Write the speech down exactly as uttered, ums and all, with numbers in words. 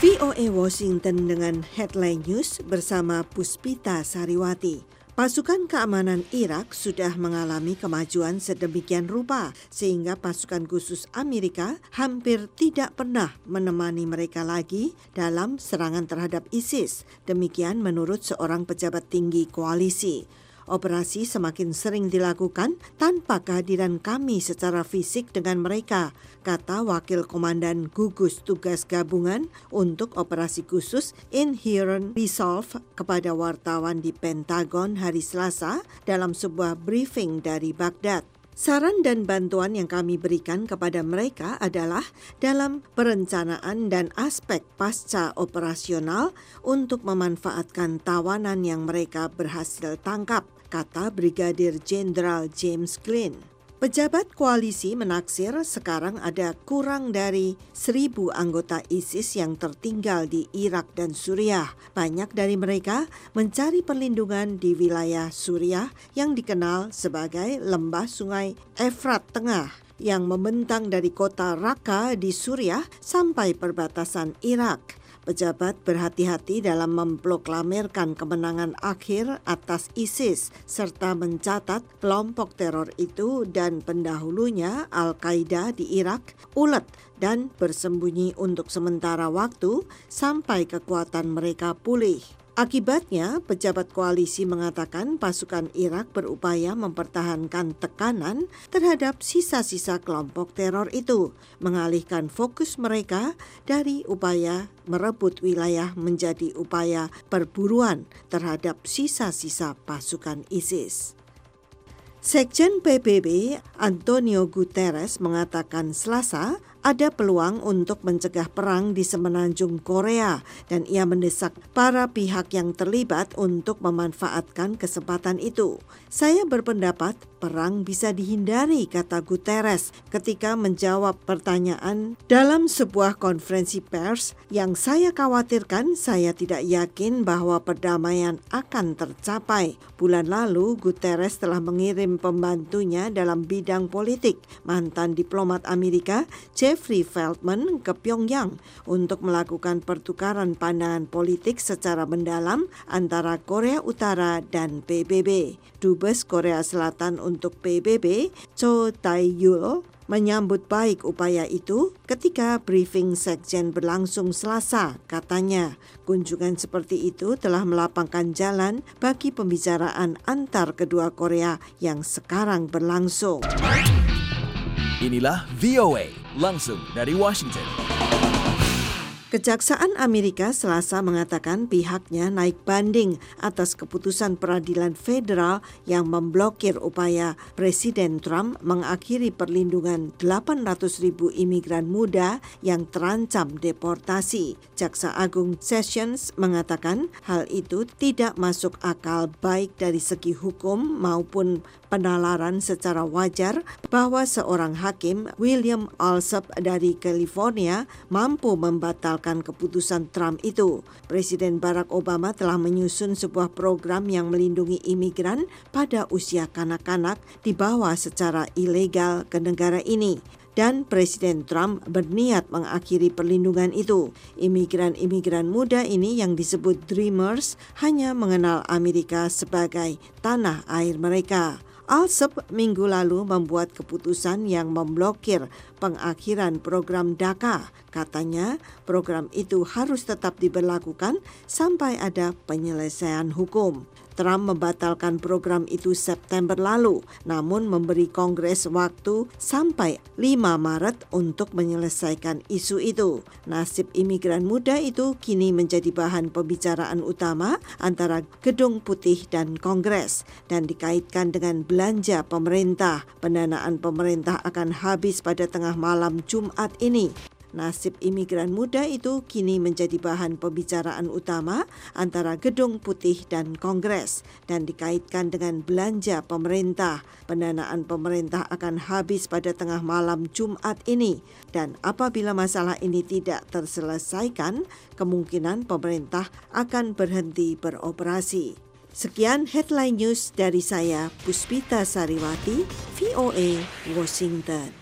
V O A Washington dengan Headline News bersama Puspita Sariwati. Pasukan keamanan Irak sudah mengalami kemajuan sedemikian rupa sehingga pasukan khusus Amerika hampir tidak pernah menemani mereka lagi dalam serangan terhadap ISIS. Demikian menurut seorang pejabat tinggi koalisi. Operasi semakin sering dilakukan tanpa kehadiran kami secara fisik dengan mereka, kata Wakil Komandan Gugus Tugas Gabungan untuk Operasi Khusus Inherent Resolve kepada wartawan di Pentagon hari Selasa dalam sebuah briefing dari Baghdad. Saran dan bantuan yang kami berikan kepada mereka adalah dalam perencanaan dan aspek pasca operasional untuk memanfaatkan tawanan yang mereka berhasil tangkap, kata Brigadir Jenderal James Glynn. Pejabat koalisi menaksir sekarang ada kurang dari seribu anggota ISIS yang tertinggal di Irak dan Suriah. Banyak dari mereka mencari perlindungan di wilayah Suriah yang dikenal sebagai Lembah Sungai Efrat Tengah yang membentang dari kota Raqqa di Suriah sampai perbatasan Irak. Pejabat berhati-hati dalam memproklamirkan kemenangan akhir atas ISIS serta mencatat kelompok teror itu dan pendahulunya Al-Qaeda di Irak ulet dan bersembunyi untuk sementara waktu sampai kekuatan mereka pulih. Akibatnya, pejabat koalisi mengatakan pasukan Irak berupaya mempertahankan tekanan terhadap sisa-sisa kelompok teror itu, mengalihkan fokus mereka dari upaya merebut wilayah menjadi upaya perburuan terhadap sisa-sisa pasukan ISIS. Sekjen P B B Antonio Guterres mengatakan Selasa ada peluang untuk mencegah perang di semenanjung Korea dan ia mendesak para pihak yang terlibat untuk memanfaatkan kesempatan itu. Saya berpendapat perang bisa dihindari, kata Guterres ketika menjawab pertanyaan dalam sebuah konferensi pers. Yang saya khawatirkan, saya tidak yakin bahwa perdamaian akan tercapai. Bulan lalu Guterres telah mengirim pembantunya dalam bidang politik, mantan diplomat Amerika Jeffrey Feltman ke Pyongyang untuk melakukan pertukaran pandangan politik secara mendalam antara Korea Utara dan P B B. Dubes Korea Selatan untuk P B B, Cho Tae-yul, menyambut baik upaya itu ketika briefing sekjen berlangsung Selasa. Katanya, kunjungan seperti itu telah melapangkan jalan bagi pembicaraan antar kedua Korea yang sekarang berlangsung. Inilah V O A langsung dari Washington. Kejaksaan Amerika Selasa mengatakan pihaknya naik banding atas keputusan peradilan federal yang memblokir upaya Presiden Trump mengakhiri perlindungan delapan ratus ribu imigran muda yang terancam deportasi. Jaksa Agung Sessions mengatakan hal itu tidak masuk akal baik dari segi hukum maupun penalaran secara wajar bahwa seorang hakim, William Alsup dari California, mampu membatalkan keputusan Trump itu. Presiden Barack Obama telah menyusun sebuah program yang melindungi imigran pada usia kanak-kanak dibawa secara ilegal ke negara ini. Dan Presiden Trump berniat mengakhiri perlindungan itu. Imigran-imigran muda ini yang disebut Dreamers hanya mengenal Amerika sebagai tanah air mereka. Alsup minggu lalu membuat keputusan yang memblokir pengakhiran program DACA. Katanya program itu harus tetap diberlakukan sampai ada penyelesaian hukum. Trump membatalkan program itu September lalu, namun memberi Kongres waktu sampai lima Maret untuk menyelesaikan isu itu. Nasib imigran muda itu kini menjadi bahan pembicaraan utama antara Gedung Putih dan Kongres dan dikaitkan dengan belanja pemerintah. Pendanaan pemerintah akan habis pada tengah malam Jumat ini. Nasib imigran muda itu kini menjadi bahan pembicaraan utama antara Gedung Putih dan Kongres dan dikaitkan dengan belanja pemerintah. Pendanaan pemerintah akan habis pada tengah malam Jumat ini dan apabila masalah ini tidak terselesaikan, kemungkinan pemerintah akan berhenti beroperasi. Sekian headline news dari saya, Puspita Sariwati, V O A, Washington.